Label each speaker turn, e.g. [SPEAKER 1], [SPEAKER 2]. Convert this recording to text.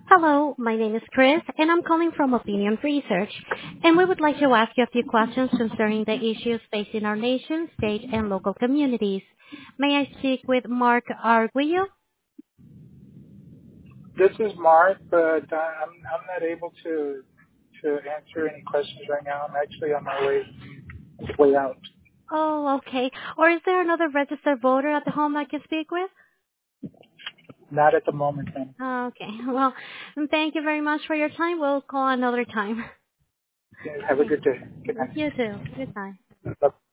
[SPEAKER 1] Hello, my name is Chris, and I'm calling from Opinion Research, and we would like to ask you a few questions concerning the issues facing our nation, state, and local communities. May I speak with Mark Arguello?
[SPEAKER 2] This is Mark, but I'm not able to answer any questions right now. I'm actually on my way out.
[SPEAKER 1] Oh, okay. Or is there another registered voter at the home I can speak with?
[SPEAKER 2] Not at the moment, then.
[SPEAKER 1] Okay. Well, thank you very much for your time. We'll call another time.
[SPEAKER 2] Have a good day. Good
[SPEAKER 1] You
[SPEAKER 2] night.
[SPEAKER 1] too. Goodbye.
[SPEAKER 2] Bye.